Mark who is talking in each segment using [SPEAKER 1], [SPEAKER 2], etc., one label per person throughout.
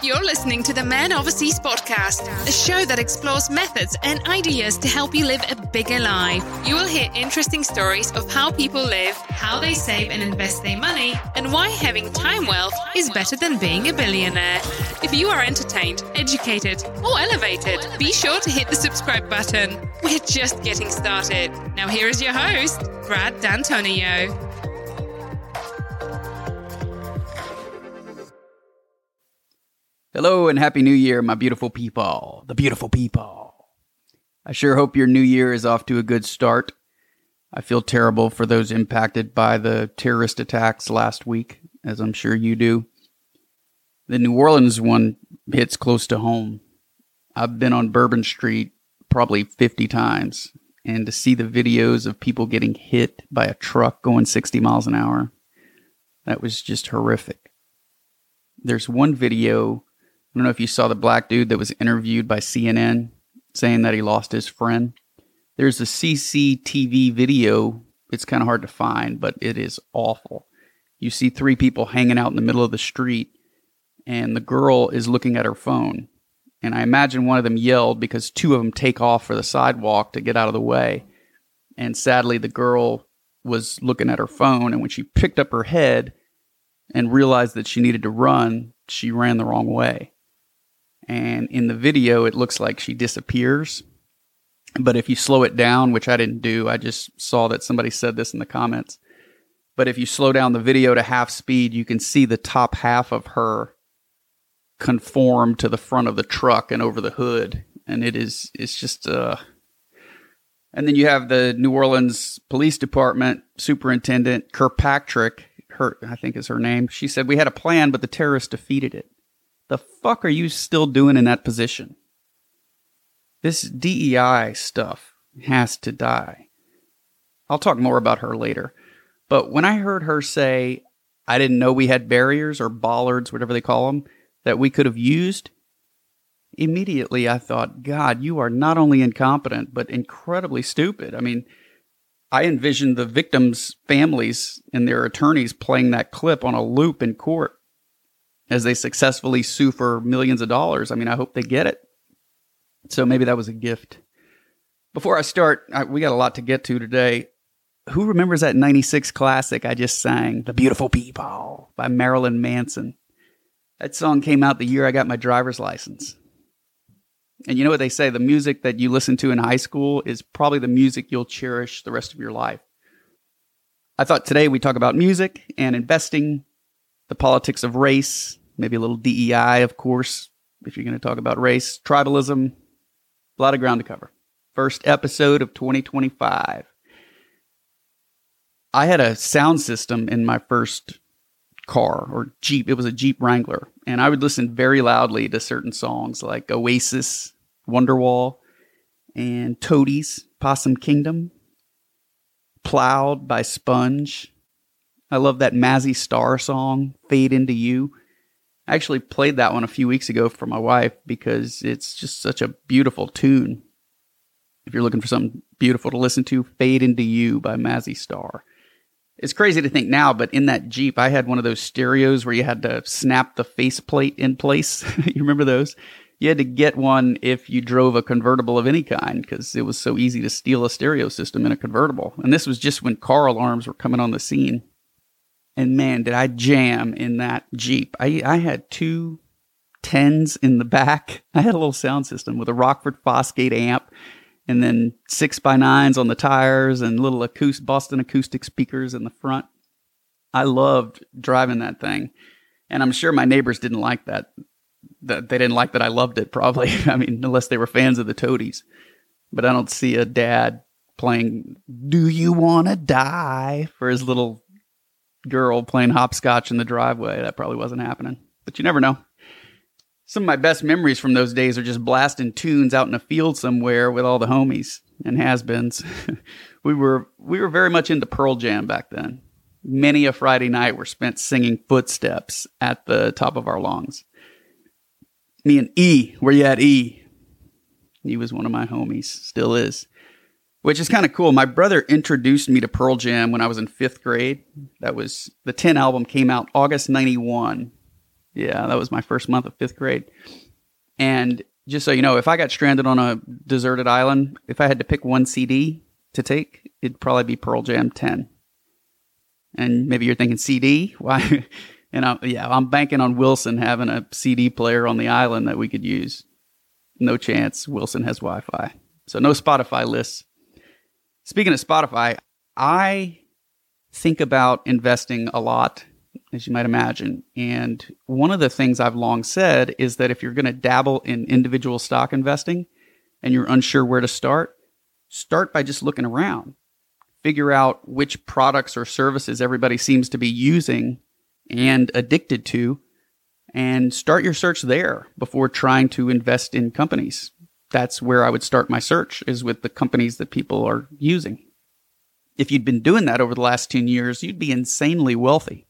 [SPEAKER 1] You're listening to the Man Overseas podcast, a show that explores methods and ideas to help you live a bigger life. You will hear interesting stories of how people live, how they save and invest their money, and why having time wealth is better than being a billionaire. If you are entertained, educated, or elevated, be sure to hit the subscribe button. We're just getting started. Now here is your host, Brad D'Antonio.
[SPEAKER 2] Hello and Happy New Year, my beautiful people. The beautiful people. I sure hope your new year is off to a good start. I feel terrible for those impacted by the terrorist attacks last week, as I'm sure you do. The New Orleans one hits close to home. I've been on Bourbon Street probably 50 times, and to see the videos of people getting hit by a truck going 60 miles an hour, that was just horrific. There's one video, I don't know if you saw the black dude that was interviewed by CNN saying that he lost his friend. There's a CCTV video. It's kind of hard to find, but it is awful. You see three people hanging out in the middle of the street, and the girl is looking at her phone. And I imagine one of them yelled because two of them take off for the sidewalk to get out of the way. And sadly, the girl was looking at her phone, and when she picked up her head and realized that she needed to run, she ran the wrong way. And in the video, it looks like she disappears. But if you slow it down, which I didn't do, I just saw that somebody said this in the comments. But if you slow down the video to half speed, you can see the top half of her conform to the front of the truck and over the hood. And it's just, And then you have the New Orleans Police Department Superintendent Kirkpatrick, I think is her name. She said, "We had a plan, but the terrorists defeated it." The fuck are you still doing in that position? This DEI stuff has to die. I'll talk more about her later. But when I heard her say, I didn't know we had barriers or bollards, whatever they call them, that we could have used, immediately I thought, God, you are not only incompetent, but incredibly stupid. I mean, I envisioned the victims' families and their attorneys playing that clip on a loop in court as they successfully sue for millions of dollars. I mean, I hope they get it. So maybe that was a gift. Before I start, we got a lot to get to today. Who remembers that 96 classic I just sang, The Beautiful People by Marilyn Manson? That song came out the year I got my driver's license. And you know what they say, the music that you listen to in high school is probably the music you'll cherish the rest of your life. I thought today we'd talk about music and investing, the politics of race, maybe a little DEI, of course, if you're going to talk about race, tribalism, a lot of ground to cover. First episode of 2025. I had a sound system in my first car or Jeep. It was a Jeep Wrangler. And I would listen very loudly to certain songs like Oasis, Wonderwall, and Toadies, Possum Kingdom, Plowed by Sponge. I love that Mazzy Star song, Fade Into You. I actually played that one a few weeks ago for my wife because it's just such a beautiful tune. If you're looking for something beautiful to listen to, Fade Into You by Mazzy Star. It's crazy to think now, but in that Jeep, I had one of those stereos where you had to snap the faceplate in place. You remember those? You had to get one if you drove a convertible of any kind because it was so easy to steal a stereo system in a convertible. And this was just when car alarms were coming on the scene. And man, did I jam in that Jeep. I had two 10s in the back. I had a little sound system with a Rockford Fosgate amp and then 6x9s on the tires and little Boston acoustic speakers in the front. I loved driving that thing. And I'm sure my neighbors didn't like that. They didn't like that I loved it, probably. I mean, unless they were fans of the Toadies. But I don't see a dad playing Do You Wanna Die for his little girl playing hopscotch in the driveway. That probably wasn't happening, but you never know. Some of my best memories from those days are just blasting tunes out in a field somewhere with all the homies and has-beens. we were very much into Pearl Jam back then. Many a Friday night were spent singing Footsteps at the top of our lungs. Me and E, where you at, E? He was one of my homies, still is. Which is kind of cool. My brother introduced me to Pearl Jam when I was in 5th grade. That was, the 10 album came out August 91. Yeah, that was my first month of 5th grade. And just so you know, if I got stranded on a deserted island, if I had to pick one CD to take, it'd probably be Pearl Jam 10. And maybe you're thinking, CD? Why? And I'm banking on Wilson having a CD player on the island that we could use. No chance. Wilson has Wi-Fi. So no Spotify lists. Speaking of Spotify, I think about investing a lot, as you might imagine. And one of the things I've long said is that if you're going to dabble in individual stock investing and you're unsure where to start by just looking around. Figure out which products or services everybody seems to be using and addicted to, and start your search there before trying to invest in companies. That's where I would start my search, is with the companies that people are using. If you'd been doing that over the last 10 years, you'd be insanely wealthy.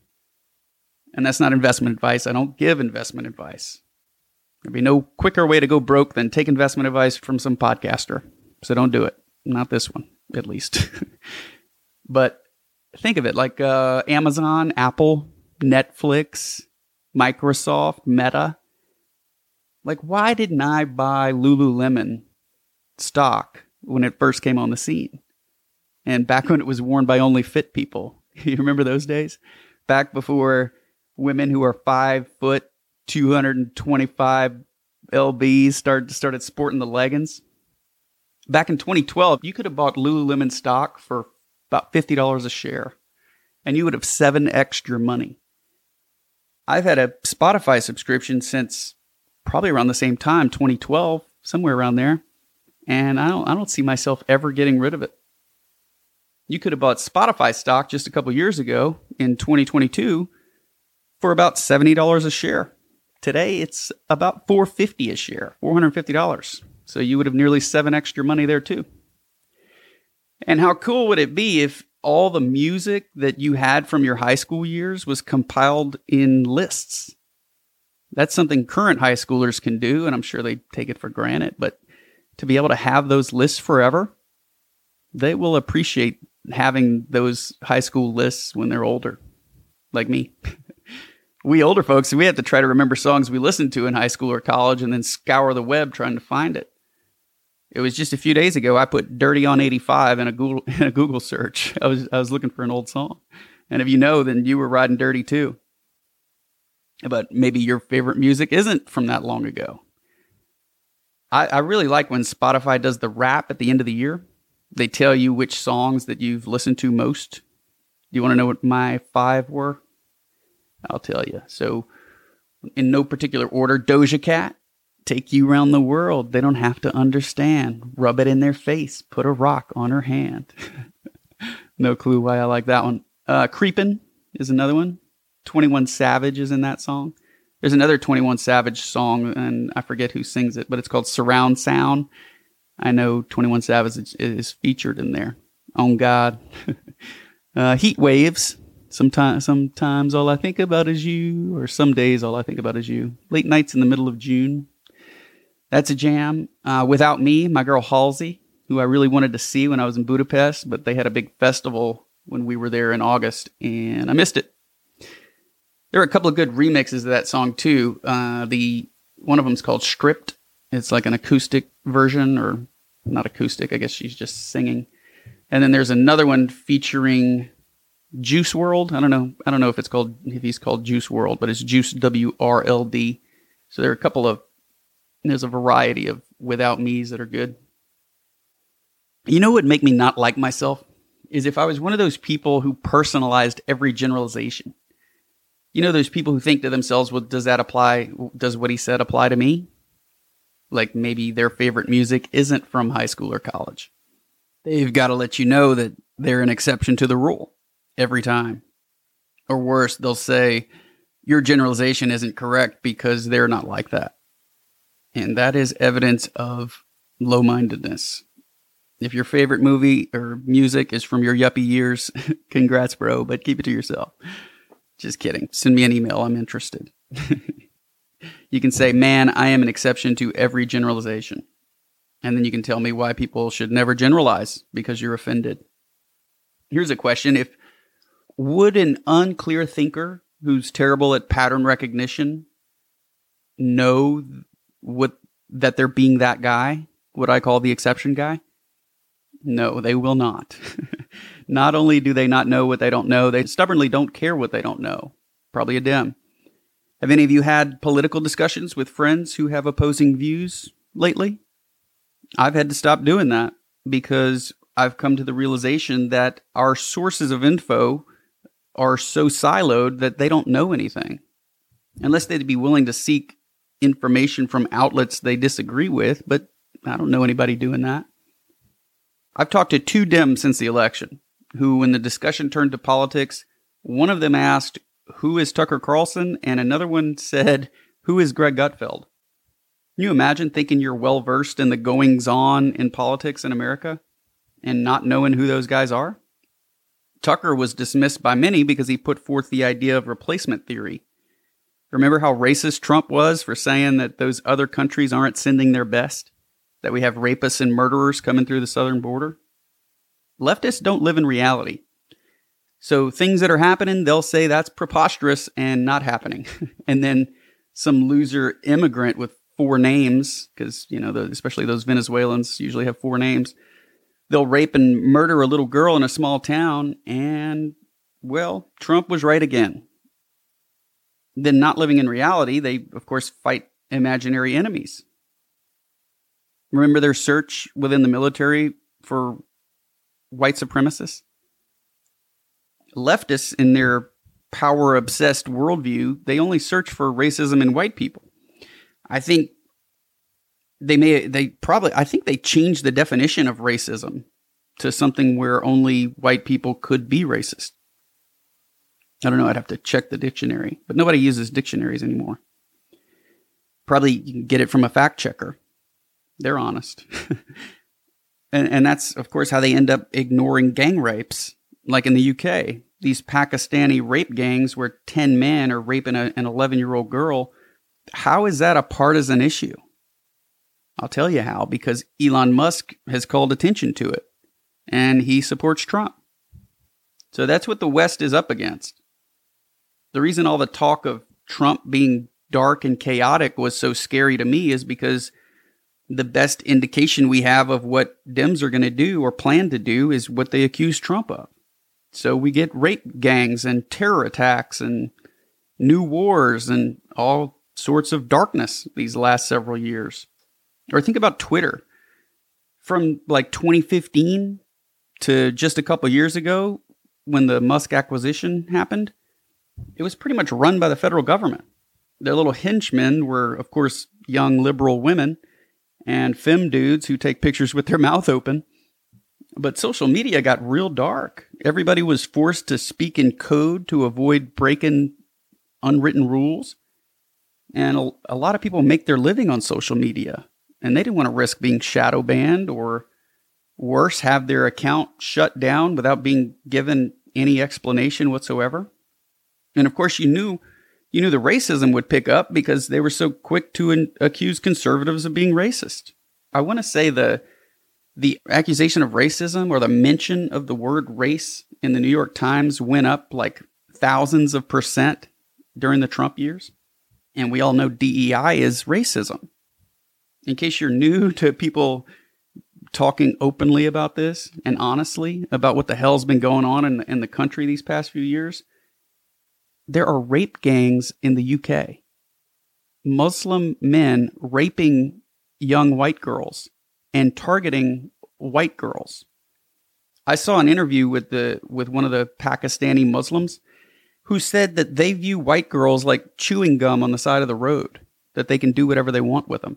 [SPEAKER 2] And that's not investment advice. I don't give investment advice. There'd be no quicker way to go broke than take investment advice from some podcaster. So don't do it. Not this one, at least. But think of it like Amazon, Apple, Netflix, Microsoft, Meta. Like, why didn't I buy Lululemon stock when it first came on the scene? And back when it was worn by only fit people. You remember those days? Back before women who are 5 foot, 225 lbs started sporting the leggings. Back in 2012, you could have bought Lululemon stock for about $50 a share, and you would have 7x'd your money. I've had a Spotify subscription since probably around the same time, 2012, somewhere around there, and I don't see myself ever getting rid of it. You could have bought Spotify stock just a couple years ago in 2022 for about $70 a share. Today, it's about $450 a share, $450. So you would have nearly 7x'd your money there too. And how cool would it be if all the music that you had from your high school years was compiled in lists? That's something current high schoolers can do, and I'm sure they take it for granted. But to be able to have those lists forever, they will appreciate having those high school lists when they're older, like me. We older folks, we have to try to remember songs we listened to in high school or college and then scour the web trying to find it. It was just a few days ago I put "Dirty on 85" in a Google search. I was looking for an old song. And if you know, then you were riding dirty too. But maybe your favorite music isn't from that long ago. I really like when Spotify does the wrap at the end of the year. They tell you which songs that you've listened to most. Do you want to know what my 5 were? I'll tell you. So, in no particular order, Doja Cat, "Take You Around the World. They Don't Have to Understand. Rub It in Their Face. Put a Rock on Her Hand." No clue why I like that one. Creepin' is another one. 21 Savage is in that song. There's another 21 Savage song, and I forget who sings it, but it's called Surround Sound. I know 21 Savage is featured in there. On God. Heat Waves. Sometimes all I think about is you, or some days all I think about is you. Late Nights in the Middle of June. That's a jam. Without Me, my girl Halsey, who I really wanted to see when I was in Budapest, but they had a big festival when we were there in August, and I missed it. There are a couple of good remixes of that song too. One of them is called Stripped. It's like an acoustic version, or not acoustic. I guess she's just singing. And then there's another one featuring Juice WRLD. I don't know if he's called Juice WRLD, but it's Juice WRLD. So there's a variety of Without Me's that are good. You know what would make me not like myself is if I was one of those people who personalized every generalization. You know, those people who think to themselves, well, does what he said apply to me? Like maybe their favorite music isn't from high school or college. They've got to let you know that they're an exception to the rule every time. Or worse, they'll say, your generalization isn't correct because they're not like that. And that is evidence of low-mindedness. If your favorite movie or music is from your yuppie years, congrats, bro, but keep it to yourself. Just kidding. Send me an email. I'm interested. You can say, man, I am an exception to every generalization. And then you can tell me why people should never generalize because you're offended. Here's a question. Would an unclear thinker who's terrible at pattern recognition know that they're being that guy, what I call the exception guy? No, they will not. Not only do they not know what they don't know, they stubbornly don't care what they don't know. Probably a Dem. Have any of you had political discussions with friends who have opposing views lately? I've had to stop doing that because I've come to the realization that our sources of info are so siloed that they don't know anything. Unless they'd be willing to seek information from outlets they disagree with, but I don't know anybody doing that. I've talked to 2 Dems since the election, who, when the discussion turned to politics, one of them asked, "Who is Tucker Carlson?" and another one said, "Who is Greg Gutfeld?" Can you imagine thinking you're well-versed in the goings-on in politics in America and not knowing who those guys are? Tucker was dismissed by many because he put forth the idea of replacement theory. Remember how racist Trump was for saying that those other countries aren't sending their best? That we have rapists and murderers coming through the southern border? Leftists don't live in reality. So things that are happening, they'll say that's preposterous and not happening. And then some loser immigrant with 4 names, because, especially those Venezuelans usually have 4 names, they'll rape and murder a little girl in a small town, and, well, Trump was right again. Then, not living in reality, they, of course, fight imaginary enemies. Remember their search within the military for white supremacists? Leftists, in their power-obsessed worldview, they only search for racism in white people. I think they changed the definition of racism to something where only white people could be racist. I don't know, I'd have to check the dictionary, but nobody uses dictionaries anymore. Probably you can get it from a fact checker. They're honest. and that's, of course, how they end up ignoring gang rapes. Like in the UK, these Pakistani rape gangs where 10 men are raping an 11-year-old girl. How is that a partisan issue? I'll tell you how, because Elon Musk has called attention to it, and he supports Trump. So that's what the West is up against. The reason all the talk of Trump being dark and chaotic was so scary to me is because the best indication we have of what Dems are going to do or plan to do is what they accuse Trump of. So we get rape gangs and terror attacks and new wars and all sorts of darkness these last several years. Or think about Twitter. From like 2015 to just a couple years ago, when the Musk acquisition happened, it was pretty much run by the federal government. Their little henchmen were, of course, young liberal women and femme dudes who take pictures with their mouth open. But social media got real dark. Everybody was forced to speak in code to avoid breaking unwritten rules. And a lot of people make their living on social media. And they didn't want to risk being shadow banned or worse, have their account shut down without being given any explanation whatsoever. And of course, you knew the racism would pick up because they were so quick to accuse conservatives of being racist. I want to say the accusation of racism or the mention of the word race in the New York Times went up like thousands of % during the Trump years. And we all know DEI is racism. In case you're new to people talking openly about this and honestly about what the hell's been going on in the country these past few years, there are rape gangs in the UK. Muslim men raping young white girls and targeting white girls. I saw an interview with one of the Pakistani Muslims who said that they view white girls like chewing gum on the side of the road, that they can do whatever they want with them.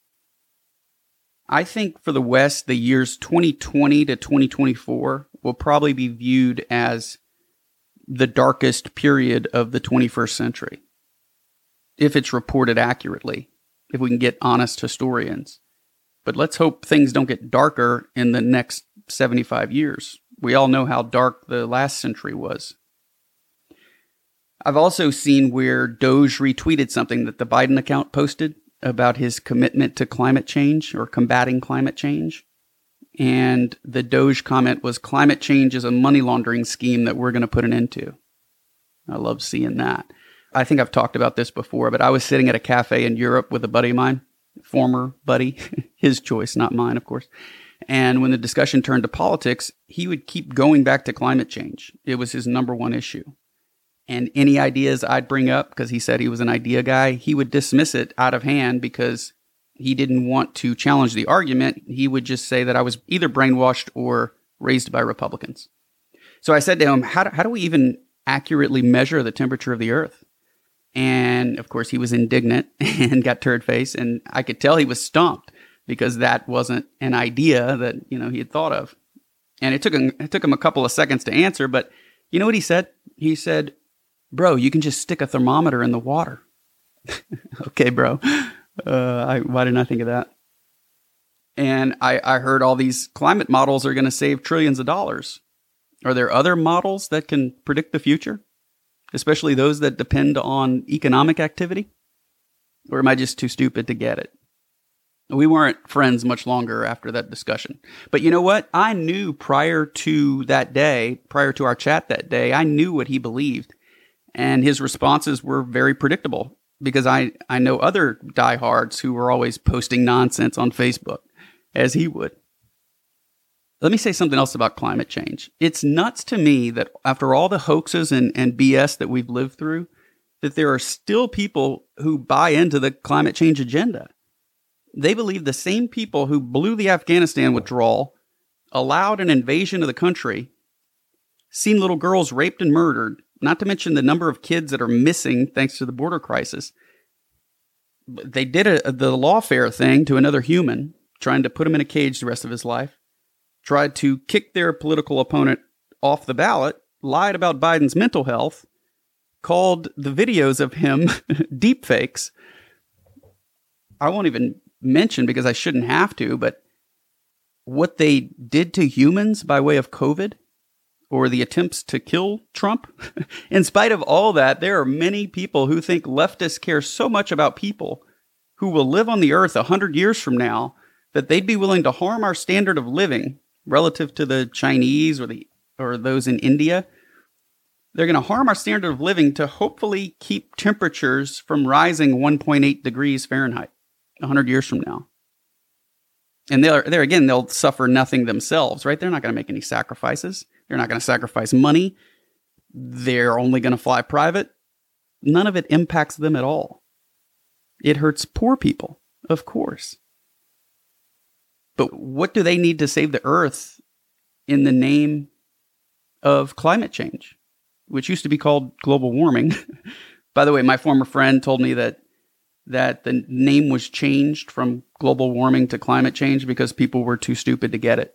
[SPEAKER 2] I think for the West, the years 2020 to 2024 will probably be viewed as the darkest period of the 21st century, if it's reported accurately, if we can get honest historians. But let's hope things don't get darker in the next 75 years. We all know how dark the last century was. I've also seen where Doge retweeted something that the Biden account posted about his commitment to climate change or combating climate change. And the Doge comment was, "Climate change is a money laundering scheme that we're going to put an end to." I love seeing that. I think I've talked about this before, but I was sitting at a cafe in Europe with a buddy of mine, former buddy, his choice, not mine, of course. And when the discussion turned to politics, he would keep going back to climate change. It was his number one issue. And any ideas I'd bring up, because he said he was an idea guy, he would dismiss it out of hand because he didn't want to challenge the argument. He would just say that I was either brainwashed or raised by Republicans. So I said to him, how do we even accurately measure the temperature of the Earth? And of course, he was indignant and got turd face. And I could tell he was stumped because that wasn't an idea that, he had thought of. And it took him a couple of seconds to answer. But you know what he said? He said, "Bro, you can just stick a thermometer in the water." Okay, bro. Why didn't I think of that? And I heard all these climate models are going to save trillions of dollars. Are there other models that can predict the future, especially those that depend on economic activity? Or am I just too stupid to get it? We weren't friends much longer after that discussion. But you know what? I knew prior to our chat that day, I knew what he believed. And his responses were very predictable because I know other diehards who were always posting nonsense on Facebook, as he would. Let me say something else about climate change. It's nuts to me that after all the hoaxes and BS that we've lived through, that there are still people who buy into the climate change agenda. They believe the same people who blew the Afghanistan withdrawal, allowed an invasion of the country, seen little girls raped and murdered, not to mention the number of kids that are missing thanks to the border crisis. They did the lawfare thing to another human, trying to put him in a cage the rest of his life, tried to kick their political opponent off the ballot, lied about Biden's mental health, called the videos of him deepfakes. I won't even mention because I shouldn't have to, but what they did to humans by way of COVID or the attempts to kill Trump. In spite of all that, there are many people who think leftists care so much about people who will live on the earth 100 years from now that they'd be willing to harm our standard of living relative to the Chinese or those in India. They're going to harm our standard of living to hopefully keep temperatures from rising 1.8 degrees Fahrenheit 100 years from now. And they'll suffer nothing themselves, right? They're not going to make any sacrifices. They're not going to sacrifice money. They're only going to fly private. None of it impacts them at all. It hurts poor people, of course. But what do they need to save the earth in the name of climate change, which used to be called global warming? By the way, my former friend told me that the name was changed from global warming to climate change because people were too stupid to get it.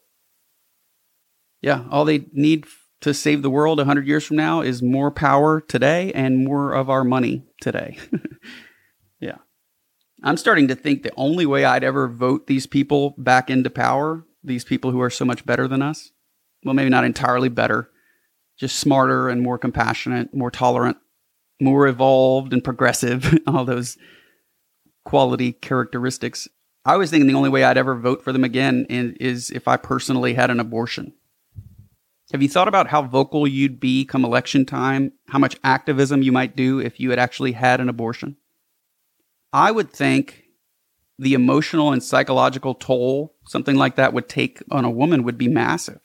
[SPEAKER 2] Yeah, all they need to save the world 100 years from now is more power today and more of our money today. Yeah. I'm starting to think the only way I'd ever vote these people back into power, these people who are so much better than us, well, maybe not entirely better, just smarter and more compassionate, more tolerant, more evolved and progressive, all those quality characteristics. I was thinking the only way I'd ever vote for them again is if I personally had an abortion. Have you thought about how vocal you'd be come election time, how much activism you might do if you had actually had an abortion? I would think the emotional and psychological toll something like that would take on a woman would be massive.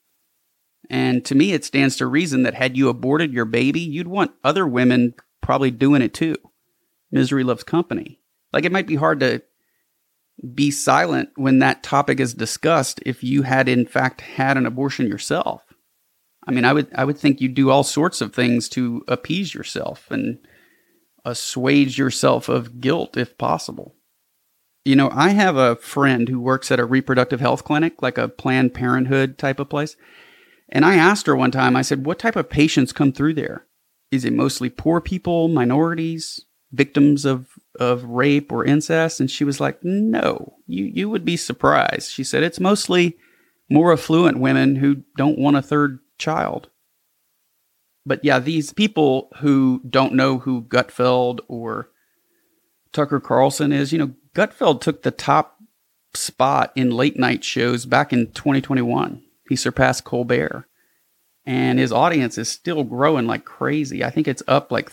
[SPEAKER 2] And to me, it stands to reason that had you aborted your baby, you'd want other women probably doing it too. Misery loves company. Like, it might be hard to be silent when that topic is discussed if you had in fact had an abortion yourself. I mean, I would think you'd do all sorts of things to appease yourself and assuage yourself of guilt if possible. You know, I have a friend who works at a reproductive health clinic, like a Planned Parenthood type of place. And I asked her one time, I said, what type of patients come through there? Is it mostly poor people, minorities, victims of rape or incest? And she was like, no, you would be surprised. She said, it's mostly more affluent women who don't want a third child. But yeah, these people who don't know who Gutfeld or Tucker Carlson is, Gutfeld took the top spot in late night shows back in 2021. He surpassed Colbert. and his audience is still growing like crazy. I think it's up like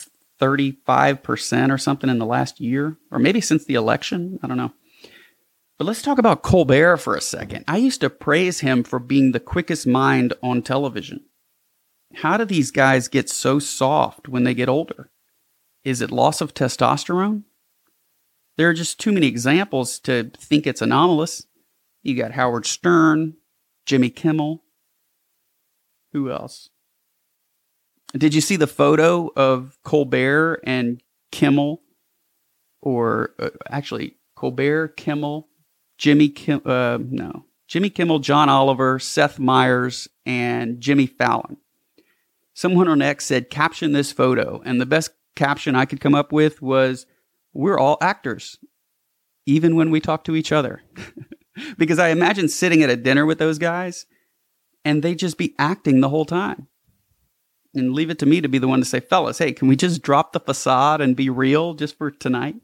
[SPEAKER 2] 35% or something in the last year, or maybe since the election. I don't know. But let's talk about Colbert for a second. I used to praise him for being the quickest mind on television. How do these guys get so soft when they get older? Is it loss of testosterone? There are just too many examples to think it's anomalous. You got Howard Stern, Jimmy Kimmel. Who else? Did you see the photo of Colbert and Kimmel? Or actually, Colbert, Kimmel, Jimmy Kimmel, John Oliver, Seth Meyers, and Jimmy Fallon. Someone on X said, caption this photo. And the best caption I could come up with was, we're all actors, even when we talk to each other. Because I imagine sitting at a dinner with those guys, and they just be acting the whole time. And leave it to me to be the one to say, fellas, hey, can we just drop the facade and be real just for tonight?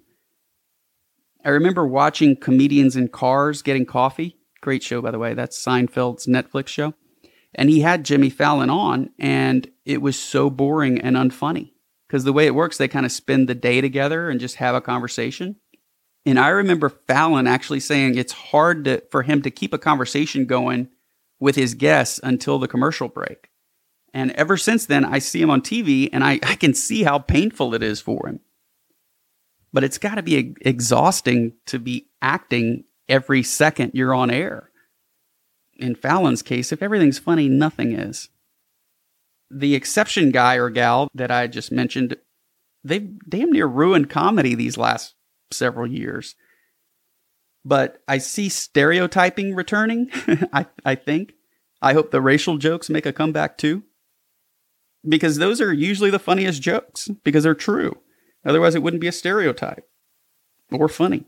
[SPEAKER 2] I remember watching Comedians in Cars Getting Coffee. Great show, by the way. That's Seinfeld's Netflix show. And he had Jimmy Fallon on, and it was so boring and unfunny. Because the way it works, they kind of spend the day together and just have a conversation. And I remember Fallon actually saying it's hard for him to keep a conversation going with his guests until the commercial break. And ever since then, I see him on TV, and I can see how painful it is for him. But it's got to be exhausting to be acting every second you're on air. In Fallon's case, if everything's funny, nothing is. The exception guy or gal that I just mentioned, they've damn near ruined comedy these last several years. But I see stereotyping returning, I think. I hope the racial jokes make a comeback too. Because those are usually the funniest jokes, because they're true. Otherwise, it wouldn't be a stereotype or funny.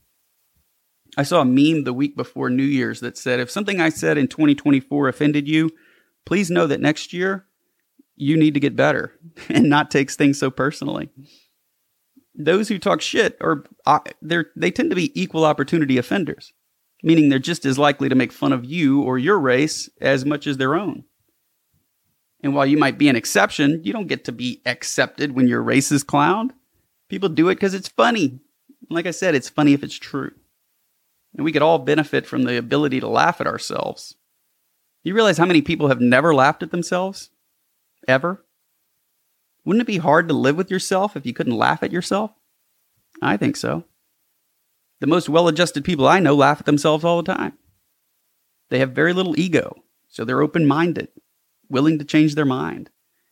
[SPEAKER 2] I saw a meme the week before New Year's that said, if something I said in 2024 offended you, please know that next year you need to get better and not take things so personally. Those who talk shit they tend to be equal opportunity offenders, meaning they're just as likely to make fun of you or your race as much as their own. And while you might be an exception, you don't get to be accepted when your race is clowned. People do it because it's funny. Like I said, it's funny if it's true. And we could all benefit from the ability to laugh at ourselves. You realize how many people have never laughed at themselves? Ever? Wouldn't it be hard to live with yourself if you couldn't laugh at yourself? I think so. The most well-adjusted people I know laugh at themselves all the time. They have very little ego, so they're open-minded, willing to change their mind.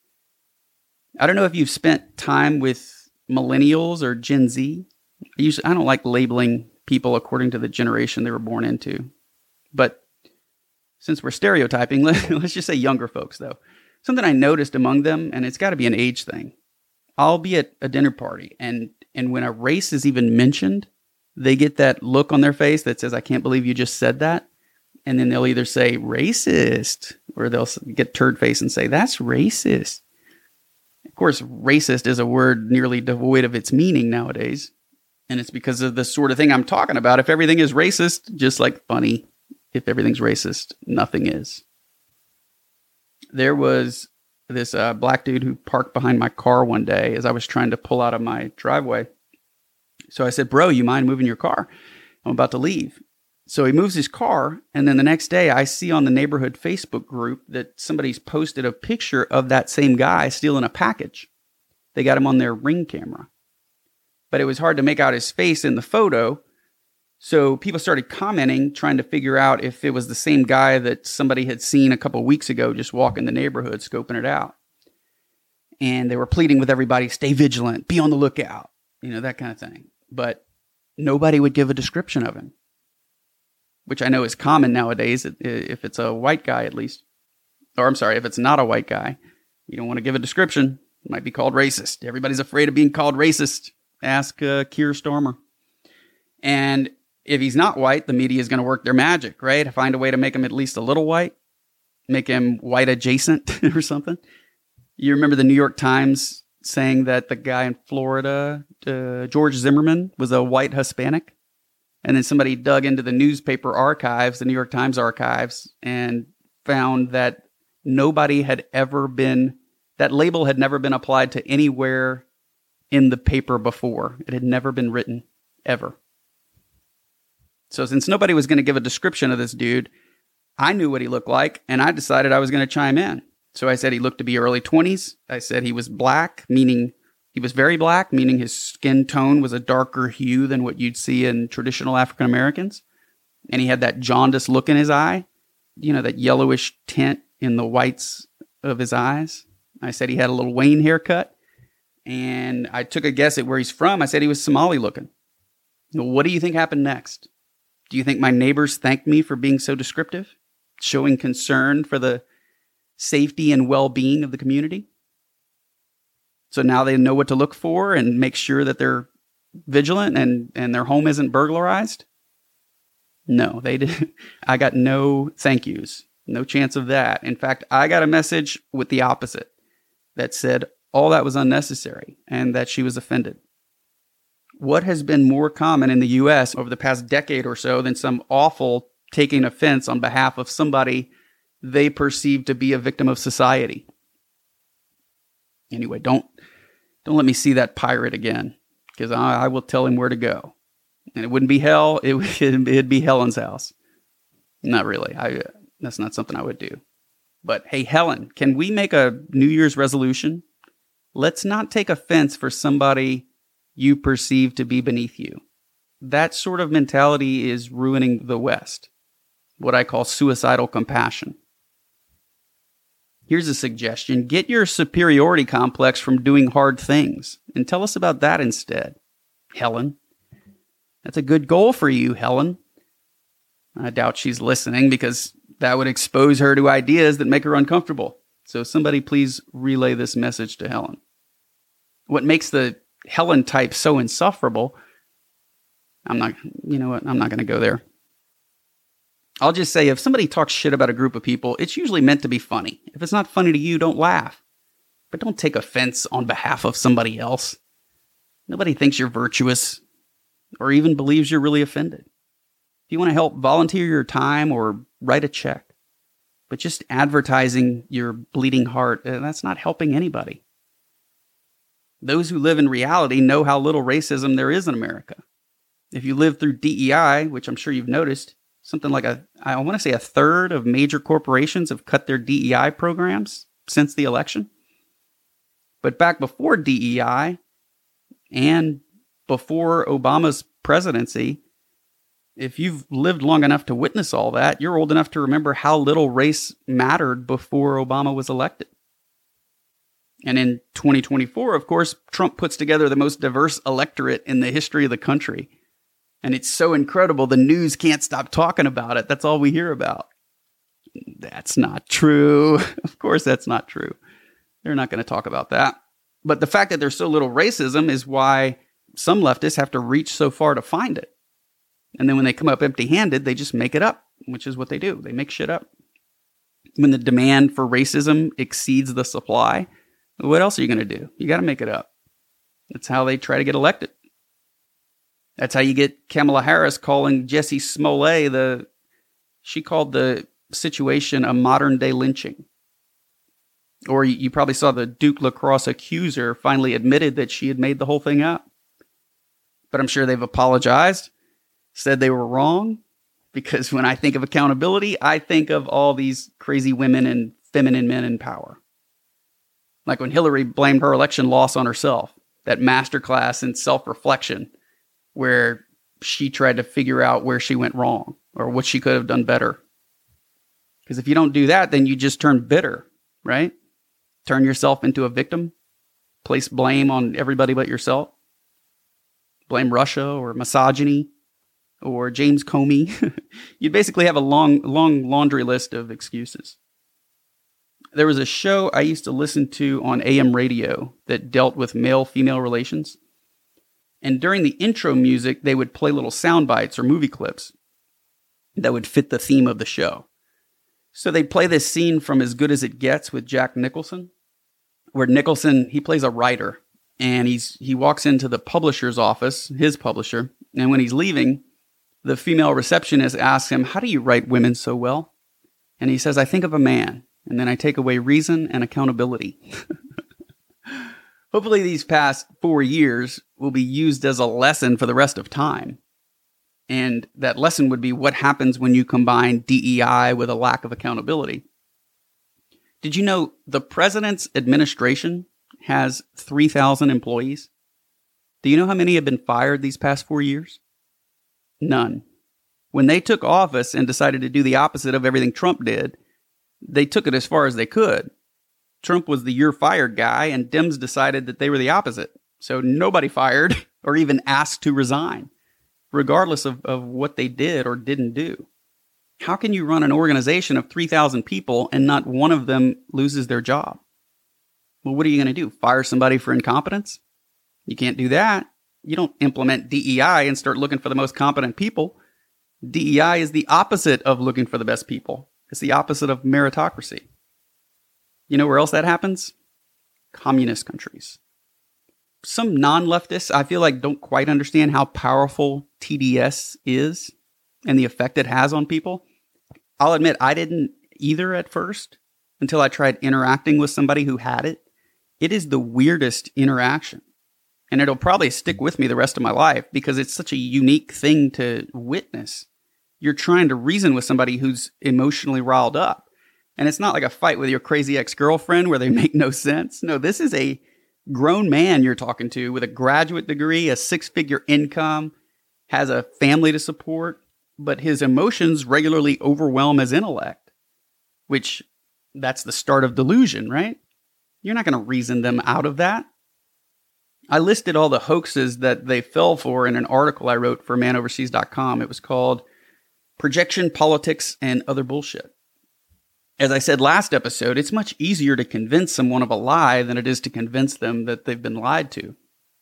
[SPEAKER 2] I don't know if you've spent time with millennials or Gen Z. I don't like labeling people according to the generation they were born into. But since we're stereotyping, let's just say younger folks, though. Something I noticed among them, and it's got to be an age thing. I'll be at a dinner party, and when a race is even mentioned, they get that look on their face that says, I can't believe you just said that. And then they'll either say racist, or they'll get turd face and say, that's racist. Of course, racist is a word nearly devoid of its meaning nowadays. And it's because of the sort of thing I'm talking about. If everything is racist, just like funny, if everything's racist, nothing is. There was this black dude who parked behind my car one day as I was trying to pull out of my driveway. So I said, bro, you mind moving your car? I'm about to leave. So he moves his car, and then the next day I see on the neighborhood Facebook group that somebody's posted a picture of that same guy stealing a package. They got him on their Ring camera. But it was hard to make out his face in the photo, so people started commenting, trying to figure out if it was the same guy that somebody had seen a couple of weeks ago just walking the neighborhood, scoping it out. And they were pleading with everybody, stay vigilant, be on the lookout, that kind of thing. But nobody would give a description of him, which I know is common nowadays, if it's a white guy at least. Or I'm sorry, if it's not a white guy, you don't want to give a description. It might be called racist. Everybody's afraid of being called racist. Ask Keir Starmer. And if he's not white, the media is going to work their magic, right? Find a way to make him at least a little white. Make him white adjacent or something. You remember the New York Times saying that the guy in Florida, George Zimmerman, was a white Hispanic? And then somebody dug into the newspaper archives, the New York Times archives, and found that Nobody had ever been, that label had never been applied to anywhere in the paper before. It had never been written, ever. So since nobody was going to give a description of this dude, I knew what he looked like, and I decided I was going to chime in. So I said he looked to be early 20s. I said he was black, meaning he was very black, meaning his skin tone was a darker hue than what you'd see in traditional African Americans. And he had that jaundiced look in his eye, that yellowish tint in the whites of his eyes. I said he had a little Wayne haircut, and I took a guess at where he's from. I said he was Somali looking. What do you think happened next? Do you think my neighbors thanked me for being so descriptive, showing concern for the safety and well-being of the community? So now they know what to look for and make sure that they're vigilant and their home isn't burglarized? No, they did. I got no thank yous. No chance of that. In fact, I got a message with the opposite that said all that was unnecessary and that she was offended. What has been more common in the U.S. over the past decade or so than some awful taking offense on behalf of somebody they perceive to be a victim of society? Anyway, don't let me see that pirate again, because I will tell him where to go. And it wouldn't be hell. It'd be Helen's house. Not really. That's not something I would do. But hey, Helen, can we make a New Year's resolution? Let's not take offense for somebody you perceive to be beneath you. That sort of mentality is ruining the West. What I call suicidal compassion. Here's a suggestion. Get your superiority complex from doing hard things and tell us about that instead, Helen. That's a good goal for you, Helen. I doubt she's listening because that would expose her to ideas that make her uncomfortable. So somebody please relay this message to Helen. What makes the Helen type so insufferable, I'm not going to go there. I'll just say if somebody talks shit about a group of people, it's usually meant to be funny. If it's not funny to you, don't laugh. But don't take offense on behalf of somebody else. Nobody thinks you're virtuous or even believes you're really offended. If you want to help, volunteer your time or write a check. But just advertising your bleeding heart, that's not helping anybody. Those who live in reality know how little racism there is in America. If you live through DEI, which I'm sure you've noticed, something like I want to say a third of major corporations have cut their DEI programs since the election. But back before DEI and before Obama's presidency, if you've lived long enough to witness all that, you're old enough to remember how little race mattered before Obama was elected. And in 2024, of course, Trump puts together the most diverse electorate in the history of the country. And it's so incredible, the news can't stop talking about it. That's all we hear about. That's not true. Of course, that's not true. They're not going to talk about that. But the fact that there's so little racism is why some leftists have to reach so far to find it. And then when they come up empty-handed, they just make it up, which is what they do. They make shit up. When the demand for racism exceeds the supply, what else are you going to do? You got to make it up. That's how they try to get elected. That's how you get Kamala Harris calling Jussie Smollett she called the situation a modern-day lynching. Or you probably saw the Duke lacrosse accuser finally admitted that she had made the whole thing up. But I'm sure they've apologized, said they were wrong, because when I think of accountability, I think of all these crazy women and feminine men in power. Like when Hillary blamed her election loss on herself, that masterclass in self-reflection where she tried to figure out where she went wrong or what she could have done better. Because if you don't do that, then you just turn bitter, right? Turn yourself into a victim, place blame on everybody but yourself. Blame Russia or misogyny or James Comey. You'd basically have a long laundry list of excuses. There was a show I used to listen to on AM radio that dealt with male-female relations. And during the intro music, they would play little sound bites or movie clips that would fit the theme of the show. So they'd play this scene from As Good as It Gets with Jack Nicholson, where Nicholson, he plays a writer, and he walks into the publisher's office, his publisher, and when he's leaving, the female receptionist asks him, "How do you write women so well?" And he says, "I think of a man. And then I take away reason and accountability. Hopefully these past 4 years will be used as a lesson for the rest of time. And that lesson would be what happens when you combine DEI with a lack of accountability. Did you know the president's administration has 3,000 employees? Do you know how many have been fired these past 4 years? None. When they took office and decided to do the opposite of everything Trump did, they took it as far as they could. Trump was the "you're fired" guy, and Dems decided that they were the opposite. So nobody fired or even asked to resign, regardless of what they did or didn't do. How can you run an organization of 3,000 people and not one of them loses their job? Well, what are you going to do? Fire somebody for incompetence? You can't do that. You don't implement DEI and start looking for the most competent people. DEI is the opposite of looking for the best people. It's the opposite of meritocracy. You know where else that happens? Communist countries. Some non-leftists, I feel like, don't quite understand how powerful TDS is and the effect it has on people. I'll admit I didn't either at first until I tried interacting with somebody who had it. It is the weirdest interaction. And it'll probably stick with me the rest of my life because it's such a unique thing to witness. You're trying to reason with somebody who's emotionally riled up. And it's not like a fight with your crazy ex-girlfriend where they make no sense. No, this is a grown man you're talking to with a graduate degree, a 6-figure income, has a family to support, but his emotions regularly overwhelm his intellect, which that's the start of delusion, right? You're not going to reason them out of that. I listed all the hoaxes that they fell for in an article I wrote for manoverseas.com. It was called Projection, Politics, and Other Bullshit. As I said last episode, it's much easier to convince someone of a lie than it is to convince them that they've been lied to.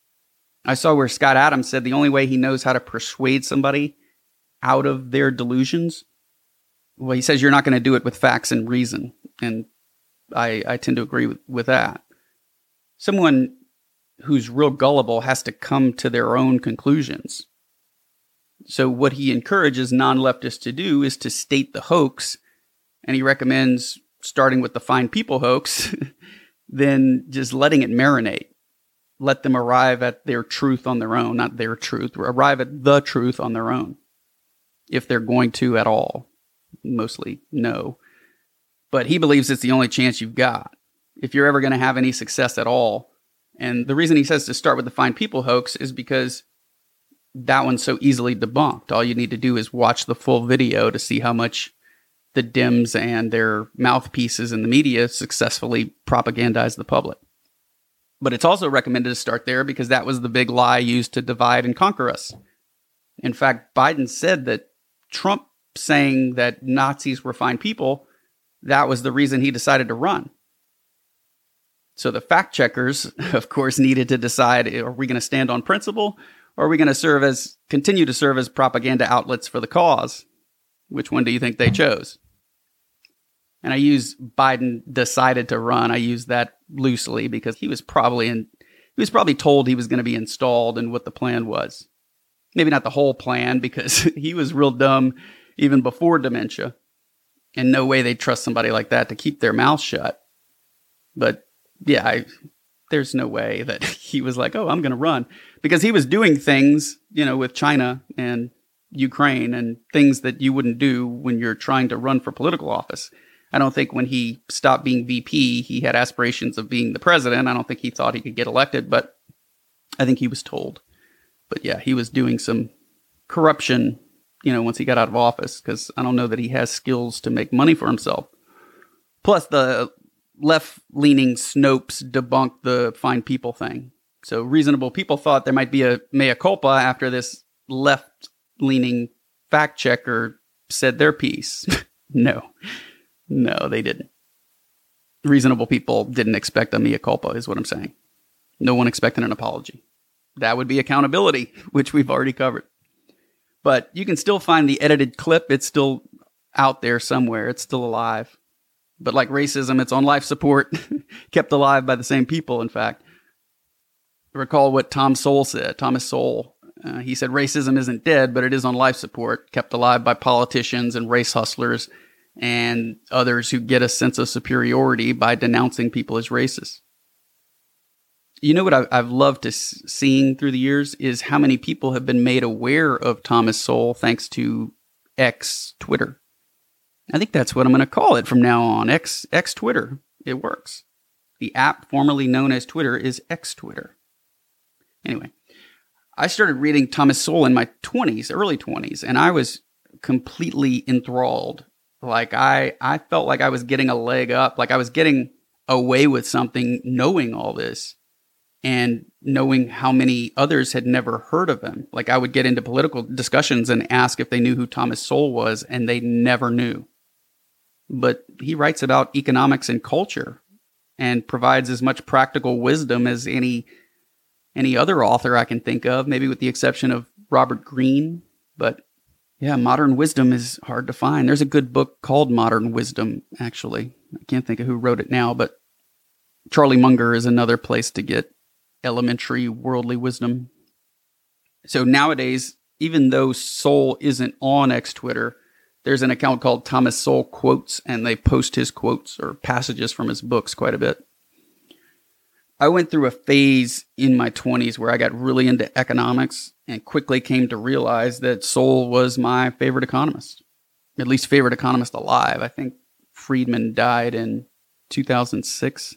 [SPEAKER 2] I saw where Scott Adams said the only way he knows how to persuade somebody out of their delusions, well, he says you're not going to do it with facts and reason. And I tend to agree with that. Someone who's real gullible has to come to their own conclusions. So what he encourages non-leftists to do is to state the hoax, and he recommends starting with the fine people hoax, then just letting it marinate. Let them arrive at their truth on their own, not their truth, arrive at the truth on their own. If they're going to at all. Mostly no. But he believes it's the only chance you've got. If you're ever going to have any success at all. And the reason he says to start with the fine people hoax is because that one's so easily debunked. All you need to do is watch the full video to see how much the Dems and their mouthpieces in the media successfully propagandize the public. But it's also recommended to start there because that was the big lie used to divide and conquer us. In fact, Biden said that Trump saying that Nazis were fine people, that was the reason he decided to run. So the fact checkers, of course, needed to decide, are we going to stand on principle or are we going to continue to serve as propaganda outlets for the cause? Which one do you think they chose? And I use Biden decided to run. I use that loosely because he was probably told he was going to be installed and what the plan was. Maybe not the whole plan because he was real dumb even before dementia. And no way they'd trust somebody like that to keep their mouth shut. But yeah, there's no way that he was like, oh, I'm going to run. Because he was doing things, with China and Ukraine and things that you wouldn't do when you're trying to run for political office. I don't think when he stopped being VP, he had aspirations of being the president. I don't think he thought he could get elected, but I think he was told. But yeah, he was doing some corruption, once he got out of office, because I don't know that he has skills to make money for himself. Plus, the left-leaning Snopes debunked the fine people thing. So reasonable people thought there might be a mea culpa after this left-leaning fact checker said their piece. No, they didn't. Reasonable people didn't expect a mea culpa, is what I'm saying. No one expected an apology. That would be accountability, which we've already covered. But you can still find the edited clip. It's still out there somewhere. It's still alive. But like racism, it's on life support, kept alive by the same people, in fact. Recall what Thomas Sowell said. He said racism isn't dead, but it is on life support, kept alive by politicians and race hustlers and others who get a sense of superiority by denouncing people as racist. You know what I've loved seeing through the years is how many people have been made aware of Thomas Sowell thanks to X Twitter. I think that's what I'm going to call it from now on. X Twitter. It works. The app formerly known as Twitter is X Twitter. Anyway, I started reading Thomas Sowell in my 20s, early 20s, and I was completely enthralled. Like I felt like I was getting a leg up, like I was getting away with something knowing all this and knowing how many others had never heard of him. Like I would get into political discussions and ask if they knew who Thomas Sowell was, and they never knew. But he writes about economics and culture and provides as much practical wisdom as any other author I can think of, maybe with the exception of Robert Greene. But yeah, modern wisdom is hard to find. There's a good book called Modern Wisdom, actually. I can't think of who wrote it now, but Charlie Munger is another place to get elementary worldly wisdom. So nowadays, even though Sowell isn't on X Twitter, there's an account called Thomas Sowell Quotes, and they post his quotes or passages from his books quite a bit. I went through a phase in my 20s where I got really into economics and quickly came to realize that Sowell was my favorite economist, at least favorite economist alive. I think Friedman died in 2006.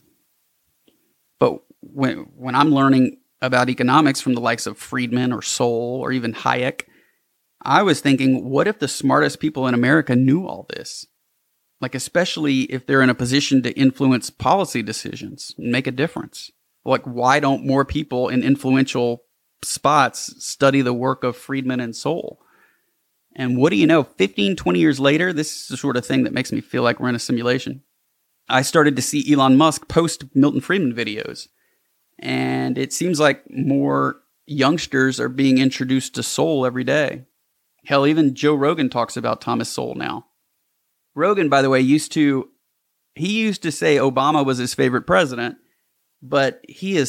[SPEAKER 2] But when I'm learning about economics from the likes of Friedman or Sowell or even Hayek, I was thinking, what if the smartest people in America knew all this? Like, especially if they're in a position to influence policy decisions and make a difference. Like, why don't more people in influential spots study the work of Friedman and Sowell? And what do you know, 15, 20 years later, this is the sort of thing that makes me feel like we're in a simulation. I started to see Elon Musk post Milton Friedman videos. And it seems like more youngsters are being introduced to Sowell every day. Hell, even Joe Rogan talks about Thomas Sowell now. Rogan, by the way, used to say Obama was his favorite president, but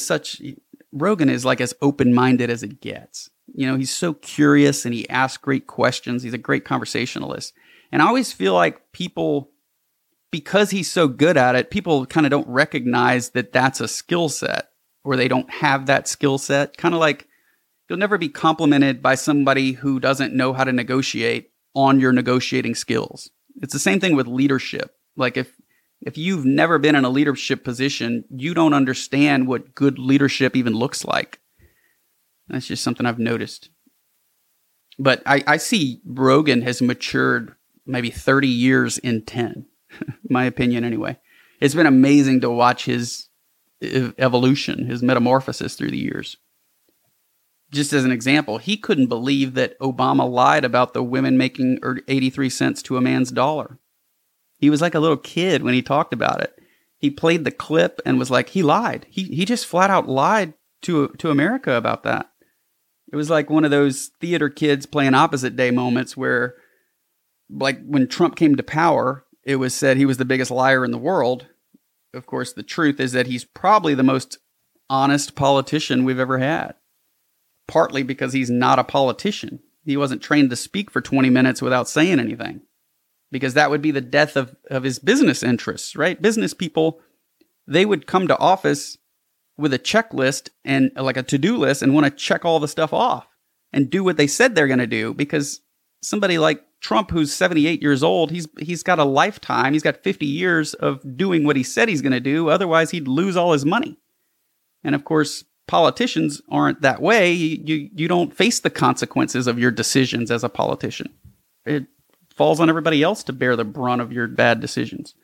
[SPEAKER 2] Rogan is like as open-minded as it gets. You know, he's so curious and he asks great questions. He's a great conversationalist. And I always feel like people, because he's so good at it, people kind of don't recognize that that's a skill set, or they don't have that skill set. Kind of like you'll never be complimented by somebody who doesn't know how to negotiate on your negotiating skills. It's the same thing with leadership. Like if you've never been in a leadership position, you don't understand what good leadership even looks like. That's just something I've noticed. But I see Rogan has matured maybe 30 years in 10, my opinion anyway. It's been amazing to watch his evolution, his metamorphosis through the years. Just as an example, he couldn't believe that Obama lied about the women making 83 cents to a man's dollar. He was like a little kid when he talked about it. He played the clip and was like, he lied. He just flat out lied to America about that. It was like one of those theater kids playing Opposite Day moments where, like when Trump came to power, it was said he was the biggest liar in the world. Of course, the truth is that he's probably the most honest politician we've ever had. Partly because he's not a politician. He wasn't trained to speak for 20 minutes without saying anything. Because that would be the death of his business interests, right? Business people, they would come to office with a checklist and like a to-do list and want to check all the stuff off and do what they said they're going to do. Because somebody like Trump, who's 78 years old, he's got a lifetime. He's got 50 years of doing what he said he's going to do. Otherwise, he'd lose all his money. And of course, politicians aren't that way. You don't face the consequences of your decisions as a politician. It falls on everybody else to bear the brunt of your bad decisions.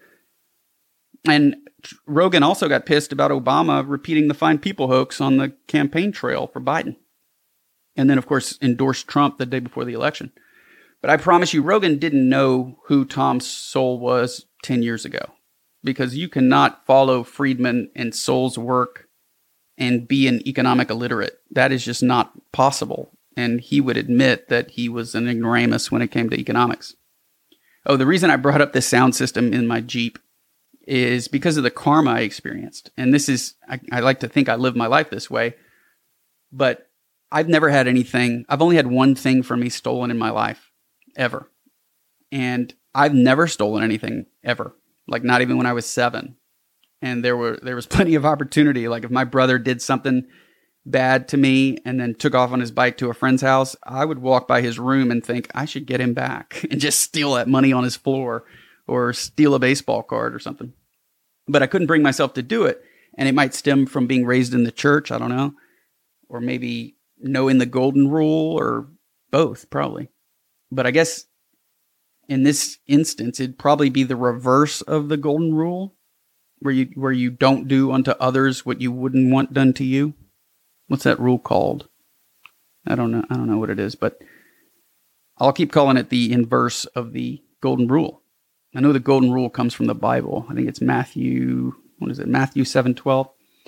[SPEAKER 2] And Rogan also got pissed about Obama repeating the Fine People hoax on the campaign trail for Biden. And then, of course, endorsed Trump the day before the election. But I promise you, Rogan didn't know who Tom Sowell was 10 years ago. Because you cannot follow Friedman and Sowell's work and be an economic illiterate. That is just not possible. And he would admit that he was an ignoramus when it came to economics. Oh, the reason I brought up this sound system in my Jeep is because of the karma I experienced. And this is, I like to think I live my life this way, but I've never had anything. I've only had one thing from me stolen in my life, ever. And I've never stolen anything ever, like not even when I was 7. And there was plenty of opportunity. Like if my brother did something bad to me and then took off on his bike to a friend's house, I would walk by his room and think I should get him back and just steal that money on his floor or steal a baseball card or something. But I couldn't bring myself to do it. And it might stem from being raised in the church. I don't know. Or maybe knowing the golden rule, or both, probably. But I guess in this instance, it'd probably be the reverse of the golden rule, where you don't do unto others what you wouldn't want done to you. What's that rule called? I don't know what it is, but I'll keep calling it the inverse of the golden rule. I know the golden rule comes from the Bible. I think it's Matthew 7:12.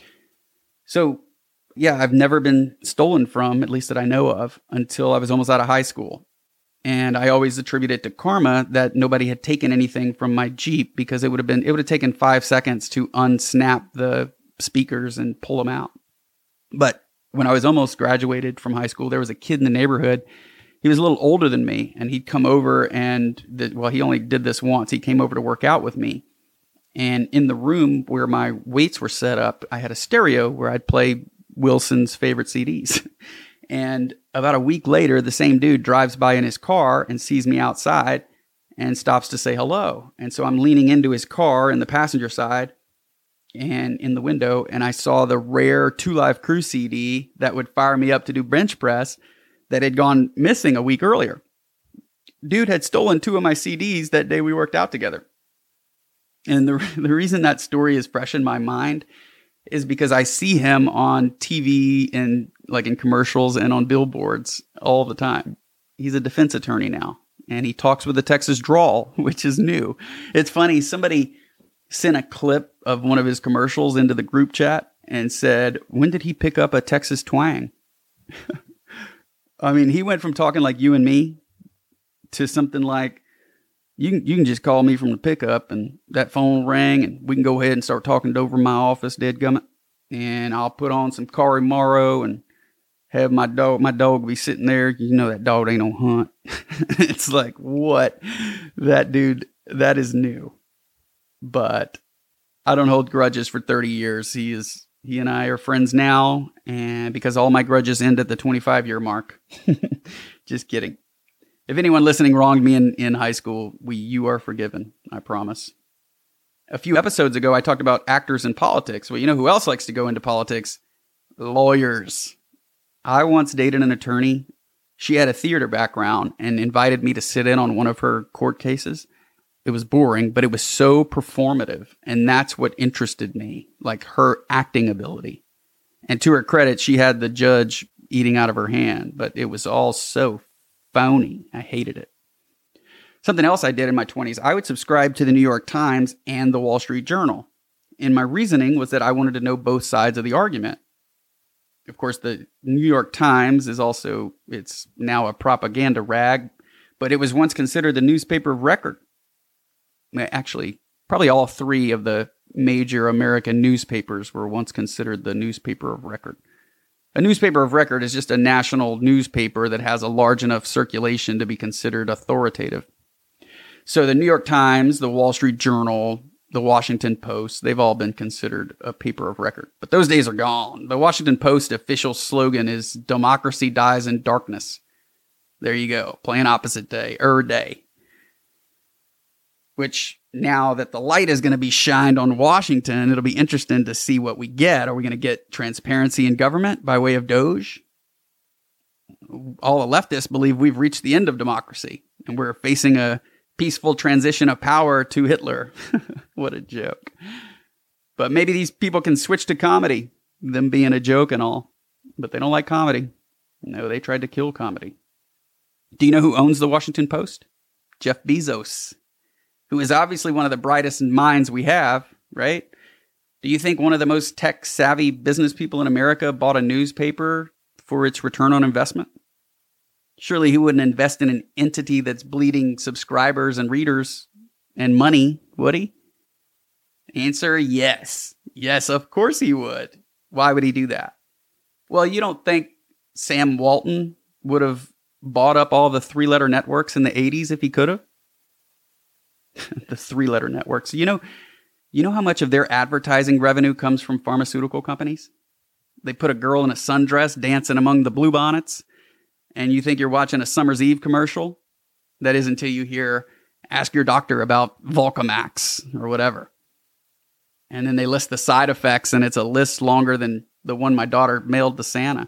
[SPEAKER 2] So, yeah, I've never been stolen from, at least that I know of, until I was almost out of high school. And I always attribute it to karma that nobody had taken anything from my Jeep, because it would have taken 5 seconds to unsnap the speakers and pull them out. But when I was almost graduated from high school, there was a kid in the neighborhood. He was a little older than me, and he'd come over he only did this once. He came over to work out with me. And in the room where my weights were set up, I had a stereo where I'd play Wilson's favorite CDs. And about a week later, the same dude drives by in his car and sees me outside and stops to say hello. And so I'm leaning into his car in the passenger side and in the window, and I saw the rare 2 Live Crew CD that would fire me up to do bench press that had gone missing a week earlier. Dude had stolen 2 of my CDs that day we worked out together. And the reason that story is fresh in my mind is because I see him on TV and like in commercials and on billboards all the time. He's a defense attorney now, and he talks with a Texas drawl, which is new. It's funny. Somebody sent a clip of one of his commercials into the group chat and said, "When did he pick up a Texas twang?" I mean, he went from talking like you and me to something like, You can just call me from the pickup, and that phone rang, and we can go ahead and start talking over my office, dadgummit. And I'll put on some Kari Morrow and have my dog be sitting there. You know that dog ain't on hunt. It's like, what? That dude, that is new. But I don't hold grudges for 30 years. He and I are friends now, and because all my grudges end at the 25-year mark. Just kidding. If anyone listening wronged me in high school, you are forgiven, I promise. A few episodes ago, I talked about actors in politics. Well, you know who else likes to go into politics? Lawyers. I once dated an attorney. She had a theater background and invited me to sit in on one of her court cases. It was boring, but it was so performative, and that's what interested me, like her acting ability. And to her credit, she had the judge eating out of her hand, but it was all so phony. I hated it. Something else I did in my 20s, I would subscribe to the New York Times and the Wall Street Journal. And my reasoning was that I wanted to know both sides of the argument. Of course, the New York Times it's now a propaganda rag, but it was once considered the newspaper of record. Actually, probably all 3 of the major American newspapers were once considered the newspaper of record. A newspaper of record is just a national newspaper that has a large enough circulation to be considered authoritative. So the New York Times, the Wall Street Journal, the Washington Post, they've all been considered a paper of record. But those days are gone. The Washington Post official slogan is "Democracy dies in darkness." There you go, playing opposite day. Which, now that the light is going to be shined on Washington, it'll be interesting to see what we get. Are we going to get transparency in government by way of Doge? All the leftists believe we've reached the end of democracy, and we're facing a peaceful transition of power to Hitler. What a joke. But maybe these people can switch to comedy, them being a joke and all. But they don't like comedy. No, they tried to kill comedy. Do you know who owns the Washington Post? Jeff Bezos, who is obviously one of the brightest minds we have, right? Do you think one of the most tech-savvy business people in America bought a newspaper for its return on investment? Surely he wouldn't invest in an entity that's bleeding subscribers and readers and money, would he? Answer, yes. Yes, of course he would. Why would he do that? Well, you don't think Sam Walton would have bought up all the 3-letter networks in the 80s if he could have? the 3-letter networks. You know how much of their advertising revenue comes from pharmaceutical companies? They put a girl in a sundress dancing among the bluebonnets, and you think you're watching a Summer's Eve commercial? That is until you hear, ask your doctor about Volcamax or whatever. And then they list the side effects, and it's a list longer than the one my daughter mailed to Santa.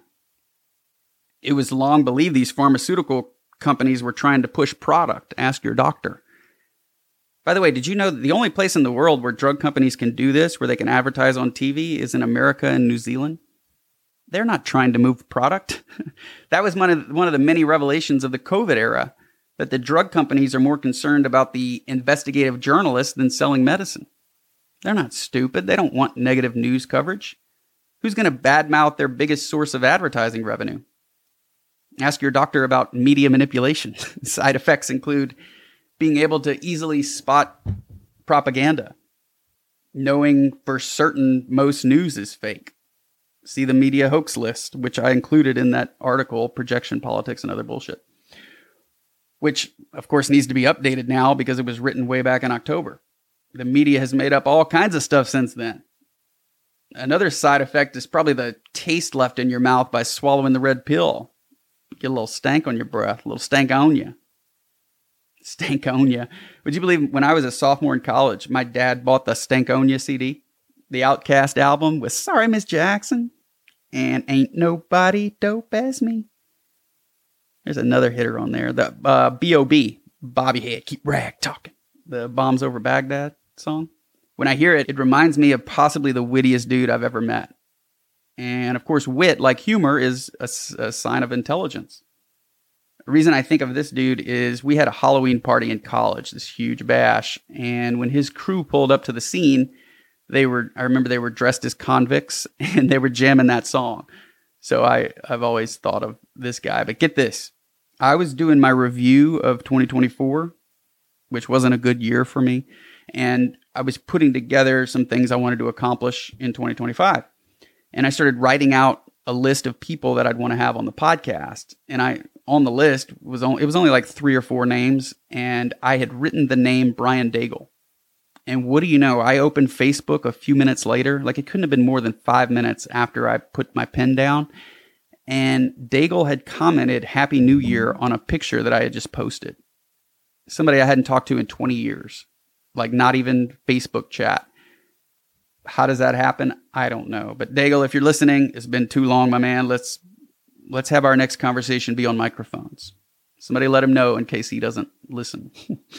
[SPEAKER 2] It was long believed these pharmaceutical companies were trying to push product. Ask your doctor. By the way, did you know that the only place in the world where drug companies can do this, where they can advertise on TV, is in America and New Zealand? They're not trying to move product. That was one of the many revelations of the COVID era, that the drug companies are more concerned about the investigative journalists than selling medicine. They're not stupid. They don't want negative news coverage. Who's going to badmouth their biggest source of advertising revenue? Ask your doctor about media manipulation. Side effects include being able to easily spot propaganda, knowing for certain most news is fake. See the media hoax list, which I included in that article, Projection Politics and Other Bullshit, which, of course, needs to be updated now because it was written way back in October. The media has made up all kinds of stuff since then. Another side effect is probably the taste left in your mouth by swallowing the red pill. Get a little stank on your breath, a little stank on you. Stankonia. Would you believe when I was a sophomore in college, my dad bought the Stankonia CD, the Outkast album with Sorry Miss Jackson and Ain't Nobody Dope As Me. There's another hitter on there. The B.O.B. Bobby Head, Keep Rag Talking. The Bombs Over Baghdad song. When I hear it, it reminds me of possibly the wittiest dude I've ever met. And of course, wit, like humor, is a sign of intelligence. The reason I think of this dude is we had a Halloween party in college, this huge bash. And when his crew pulled up to the scene, I remember they were dressed as convicts and they were jamming that song. So I've always thought of this guy. But get this. I was doing my review of 2024, which wasn't a good year for me. And I was putting together some things I wanted to accomplish in 2025. And I started writing out a list of people that I'd want to have on the podcast. And on the list it was only like 3 or 4 names. And I had written the name Brian Daigle. And what do you know? I opened Facebook a few minutes later. Like it couldn't have been more than 5 minutes after I put my pen down. And Daigle had commented Happy New Year on a picture that I had just posted. Somebody I hadn't talked to in 20 years. Like not even Facebook chat. How does that happen? I don't know. But Daigle, if you're listening, it's been too long, my man. Let's have our next conversation be on microphones. Somebody let him know in case he doesn't listen.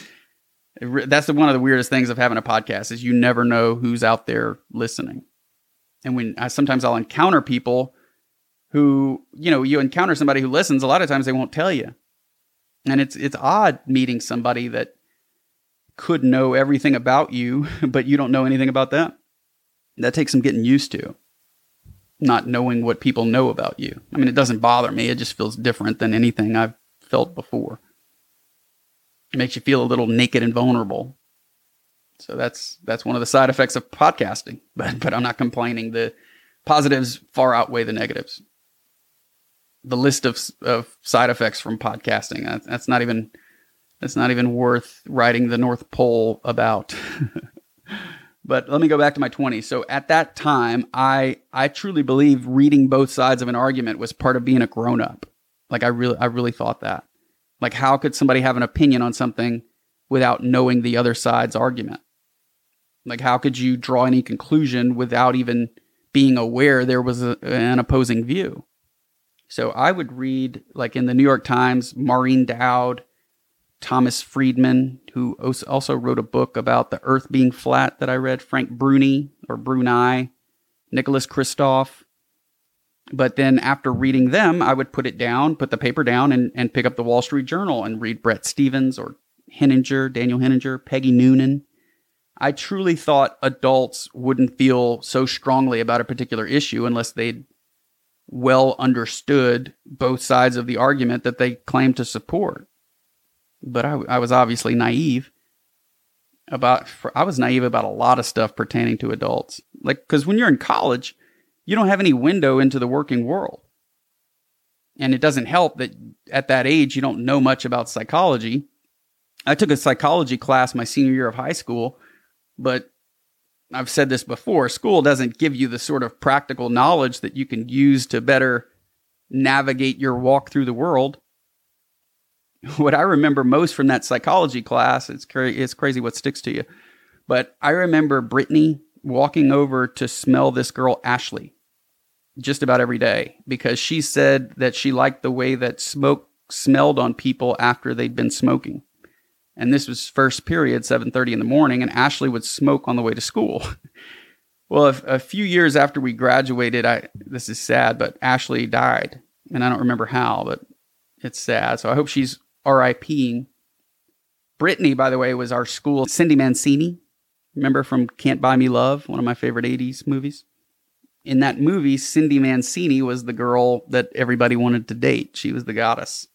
[SPEAKER 2] That's one of the weirdest things of having a podcast is you never know who's out there listening. And sometimes I'll encounter people who, you encounter somebody who listens. A lot of times they won't tell you. And it's odd meeting somebody that could know everything about you, but you don't know anything about them. That takes some getting used to, not knowing what people know about you. I mean, it doesn't bother me. It just feels different than anything I've felt before. It makes you feel a little naked and vulnerable. So that's one of the side effects of podcasting. But I'm not complaining. The positives far outweigh the negatives. The list of side effects from podcasting, that's not even worth writing the North Pole about. But let me go back to my 20s. So at that time, I truly believe reading both sides of an argument was part of being a grown-up. Like I really thought that. Like how could somebody have an opinion on something without knowing the other side's argument? Like how could you draw any conclusion without even being aware there was an opposing view? So I would read, like in the New York Times, Maureen Dowd, Thomas Friedman, who also wrote a book about the earth being flat that I read, Frank Bruni, Nicholas Kristof. But then after reading them, I would put the paper down and pick up the Wall Street Journal and read Bret Stephens or Daniel Henninger, Peggy Noonan. I truly thought adults wouldn't feel so strongly about a particular issue unless they'd well understood both sides of the argument that they claim to support. But I was obviously naive. I was naive about a lot of stuff pertaining to adults. Like, because when you're in college, you don't have any window into the working world. And it doesn't help that at that age, you don't know much about psychology. I took a psychology class my senior year of high school, but I've said this before, school doesn't give you the sort of practical knowledge that you can use to better navigate your walk through the world. What I remember most from that psychology class, it's crazy what sticks to you, but I remember Brittany walking over to smell this girl, Ashley, just about every day, because she said that she liked the way that smoke smelled on people after they'd been smoking. And this was first period, 7:30 in the morning, and Ashley would smoke on the way to school. Well, a few years after we graduated, this is sad, but Ashley died. And I don't remember how, but it's sad. So I hope she's RIPing. Brittany, by the way, was our school Cindy Mancini. Remember from Can't Buy Me Love, one of my favorite 80s movies? In that movie, Cindy Mancini was the girl that everybody wanted to date. She was the goddess.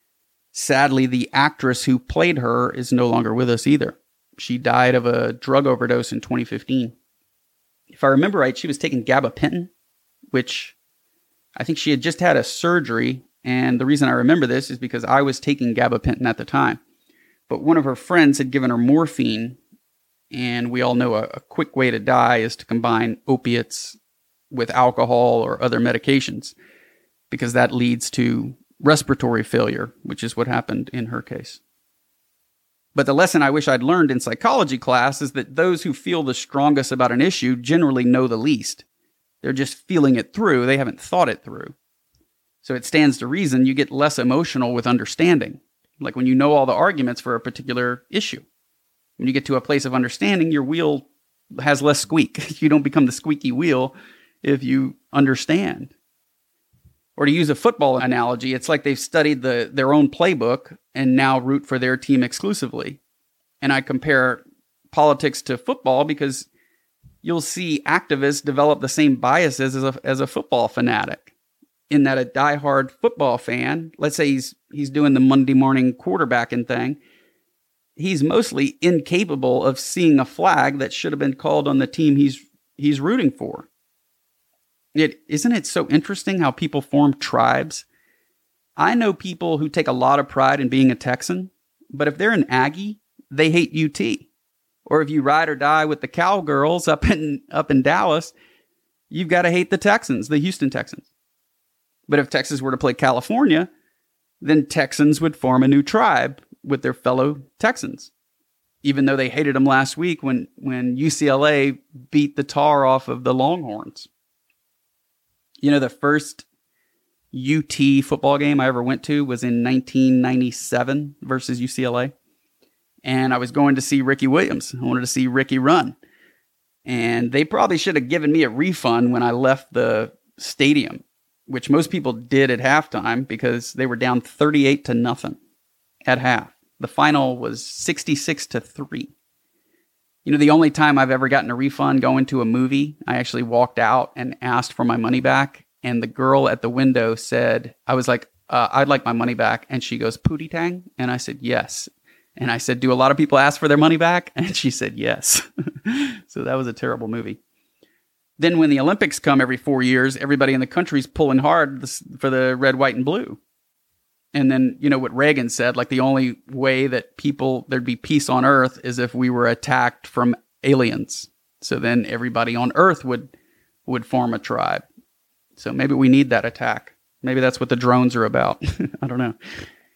[SPEAKER 2] Sadly, the actress who played her is no longer with us either. She died of a drug overdose in 2015. If I remember right, she was taking gabapentin, which I think she had just had a surgery. And the reason I remember this is because I was taking gabapentin at the time. But one of her friends had given her morphine. And we all know a quick way to die is to combine opiates with alcohol or other medications, because that leads to respiratory failure, which is what happened in her case. But the lesson I wish I'd learned in psychology class is that those who feel the strongest about an issue generally know the least. They're just feeling it through. They haven't thought it through. So it stands to reason you get less emotional with understanding. Like when you know all the arguments for a particular issue. When you get to a place of understanding, your wheel has less squeak. You don't become the squeaky wheel if you understand. Or to use a football analogy, it's like they've studied their own playbook and now root for their team exclusively. And I compare politics to football because you'll see activists develop the same biases as a football fanatic. In that a diehard football fan, let's say he's doing the Monday morning quarterbacking thing, he's mostly incapable of seeing a flag that should have been called on the team he's rooting for. Isn't it so interesting how people form tribes? I know people who take a lot of pride in being a Texan, but if they're an Aggie, they hate UT. Or if you ride or die with the Cowgirls up in Dallas, you've got to hate the Texans, the Houston Texans. But if Texas were to play California, then Texans would form a new tribe with their fellow Texans, even though they hated them last week when UCLA beat the tar off of the Longhorns. You know, the first UT football game I ever went to was in 1997 versus UCLA. And I was going to see Ricky Williams. I wanted to see Ricky run. And they probably should have given me a refund when I left the stadium, which most people did at halftime because they were down 38-0 at half. The final was 66-3. You know, the only time I've ever gotten a refund going to a movie, I actually walked out and asked for my money back. And the girl at the window said, I was like, I'd like my money back. And she goes, Pootie Tang? And I said, yes. And I said, do a lot of people ask for their money back? And she said, yes. So that was a terrible movie. Then when the Olympics come every 4 years, everybody in the country's pulling hard for the red, white, and blue. And then, you know what Reagan said, like the only way that there'd be peace on Earth is if we were attacked from aliens. So then everybody on Earth would form a tribe. So maybe we need that attack. Maybe that's what the drones are about. I don't know.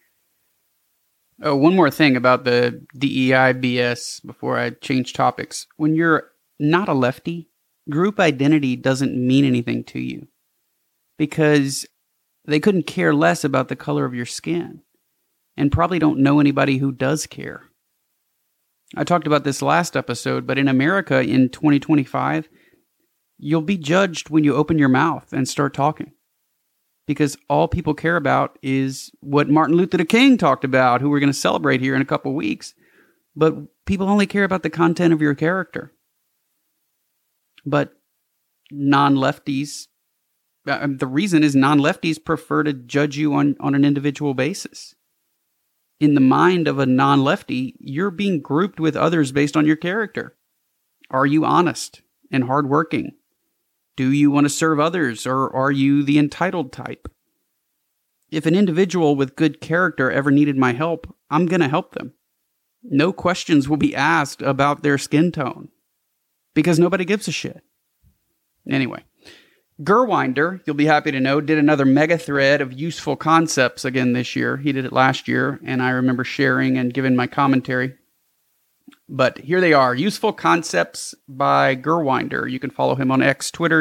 [SPEAKER 2] Oh, one more thing about the DEI BS before I change topics. When you're not a lefty, group identity doesn't mean anything to you because they couldn't care less about the color of your skin and probably don't know anybody who does care. I talked about this last episode, but in America in 2025, you'll be judged when you open your mouth and start talking because all people care about is what Martin Luther King talked about, who we're going to celebrate here in a couple weeks. But people only care about the content of your character. But non-lefties, the reason is non-lefties prefer to judge you on an individual basis. In the mind of a non-lefty, you're being grouped with others based on your character. Are you honest and hardworking? Do you want to serve others, or are you the entitled type? If an individual with good character ever needed my help, I'm going to help them. No questions will be asked about their skin tone because nobody gives a shit. Anyway, Gurwinder, you'll be happy to know, did another mega thread of useful concepts again this year. He did it last year, and I remember sharing and giving my commentary. But here they are, Useful Concepts by Gurwinder. You can follow him on X, Twitter,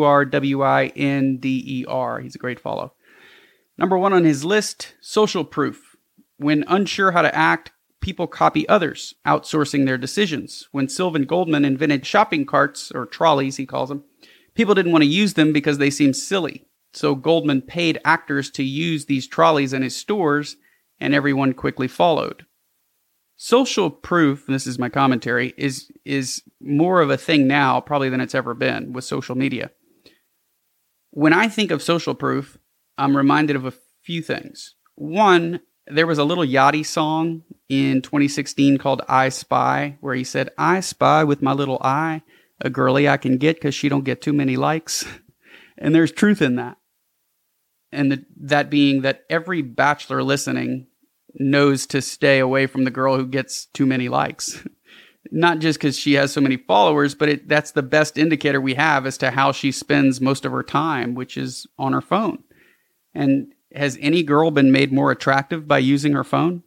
[SPEAKER 2] Gurwinder. He's a great follow. Number 1 on his list, social proof. When unsure how to act, people copy others, outsourcing their decisions. When Sylvan Goldman invented shopping carts, or trolleys he calls them, people didn't want to use them because they seemed silly. So Goldman paid actors to use these trolleys in his stores, and everyone quickly followed. Social proof, and this is my commentary, is more of a thing now probably than it's ever been with social media. When I think of social proof, I'm reminded of a few things. One, there was a Little Yachty song in 2016 called I Spy, where he said, I spy with my little eye a girly I can get because she don't get too many likes. And there's truth in that. And that being that every bachelor listening knows to stay away from the girl who gets too many likes. Not just because she has so many followers, but that's the best indicator we have as to how she spends most of her time, which is on her phone. And has any girl been made more attractive by using her phone?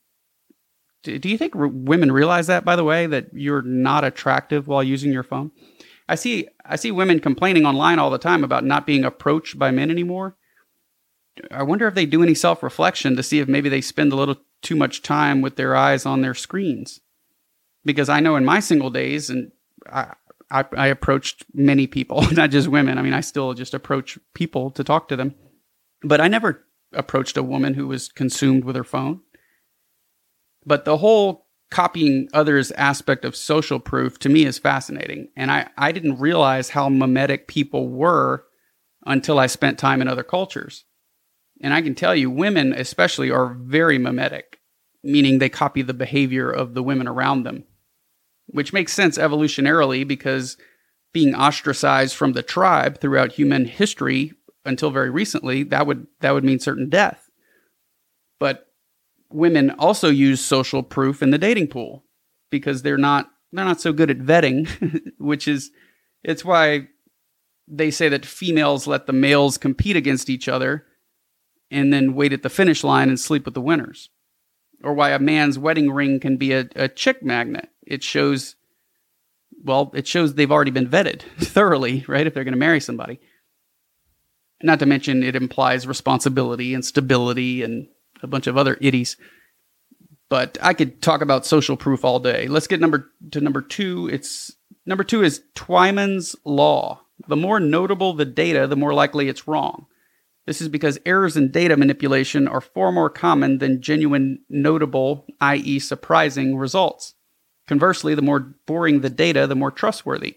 [SPEAKER 2] Do you think women realize that, by the way, that you're not attractive while using your phone? I see women complaining online all the time about not being approached by men anymore. I wonder if they do any self-reflection to see if maybe they spend a little too much time with their eyes on their screens. Because I know in my single days, and I approached many people, not just women. I mean, I still just approach people to talk to them. But I never approached a woman who was consumed with her phone. But the whole copying others aspect of social proof to me is fascinating. And I didn't realize how mimetic people were until I spent time in other cultures. And I can tell you, women especially are very mimetic, meaning they copy the behavior of the women around them, which makes sense evolutionarily because being ostracized from the tribe throughout human history until very recently, that would mean certain death. But women also use social proof in the dating pool because they're not so good at vetting, it's why they say that females let the males compete against each other and then wait at the finish line and sleep with the winners. Or why a man's wedding ring can be a chick magnet. It shows they've already been vetted thoroughly, right? If they're going to marry somebody. Not to mention it implies responsibility and stability and a bunch of other idiots. But I could talk about social proof all day. Let's get number two. Number two is Twyman's Law. The more notable the data, the more likely it's wrong. This is because errors in data manipulation are far more common than genuine notable, i.e. surprising results. Conversely, the more boring the data, the more trustworthy.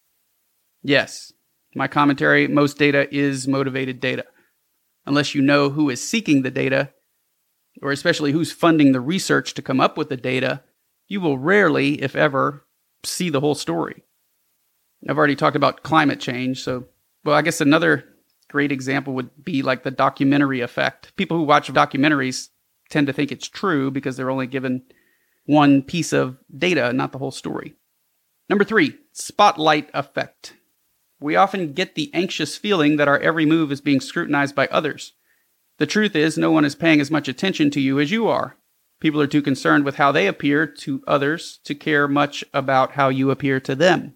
[SPEAKER 2] Yes, my commentary, most data is motivated data. Unless you know who is seeking the data, or especially who's funding the research to come up with the data, you will rarely, if ever, see the whole story. I've already talked about climate change, I guess another great example would be like the documentary effect. People who watch documentaries tend to think it's true because they're only given one piece of data, not the whole story. Number 3, spotlight effect. We often get the anxious feeling that our every move is being scrutinized by others. The truth is, no one is paying as much attention to you as you are. People are too concerned with how they appear to others to care much about how you appear to them.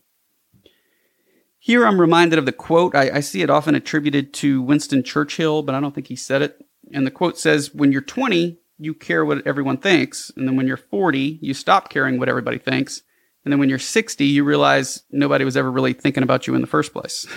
[SPEAKER 2] Here I'm reminded of the quote. I see it often attributed to Winston Churchill, but I don't think he said it. And the quote says, when you're 20, you care what everyone thinks. And then when you're 40, you stop caring what everybody thinks. And then when you're 60, you realize nobody was ever really thinking about you in the first place.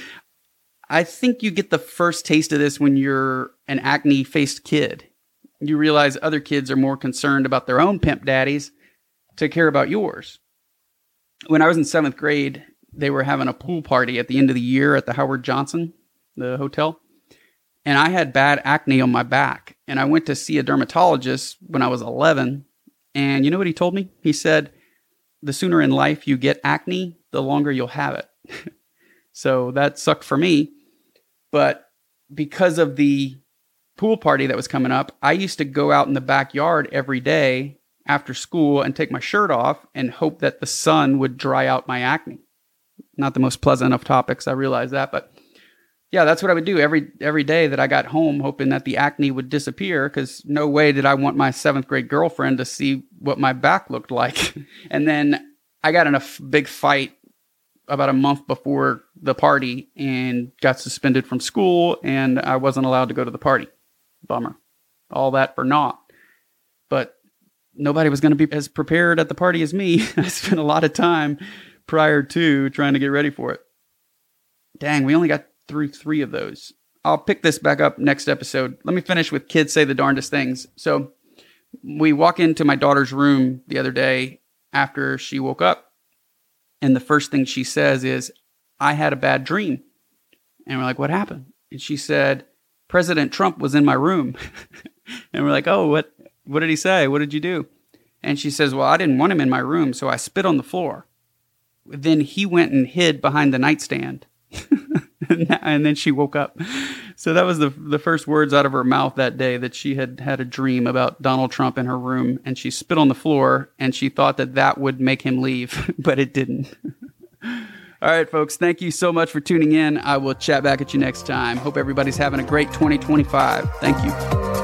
[SPEAKER 2] I think you get the first taste of this when you're an acne-faced kid. You realize other kids are more concerned about their own pimp daddies to care about yours. When I was in 7th grade, they were having a pool party at the end of the year at the Howard Johnson, the hotel. And I had bad acne on my back. And I went to see a dermatologist when I was 11. And you know what he told me? He said, the sooner in life you get acne, the longer you'll have it. So that sucked for me. But because of the pool party that was coming up, I used to go out in the backyard every day after school and take my shirt off and hope that the sun would dry out my acne. Not the most pleasant of topics, I realize that, but yeah, that's what I would do every day that I got home, hoping that the acne would disappear, because no way did I want my 7th grade girlfriend to see what my back looked like. And then I got in a big fight about a month before the party and got suspended from school, and I wasn't allowed to go to the party. Bummer. All that for naught. But nobody was going to be as prepared at the party as me. I spent a lot of time prior to trying to get ready for it. Dang, we only got through 3 of those. I'll pick this back up next episode. Let me finish with kids say the darndest things. So we walk into my daughter's room the other day after she woke up, and the first thing she says is, "I had a bad dream." And we're like, "What happened?" And she said, "President Trump was in my room." And we're like, "Oh, what did he say? What did you do?" And she says, "Well, I didn't want him in my room, so I spit on the floor. Then he went and hid behind the nightstand." And then she woke up. So that was the first words out of her mouth that day, that she had had a dream about Donald Trump in her room, and she spit on the floor, and she thought that would make him leave, but it didn't. All right, folks, thank you so much for tuning in. I will chat back at you next time. Hope everybody's having a great 2025. Thank you.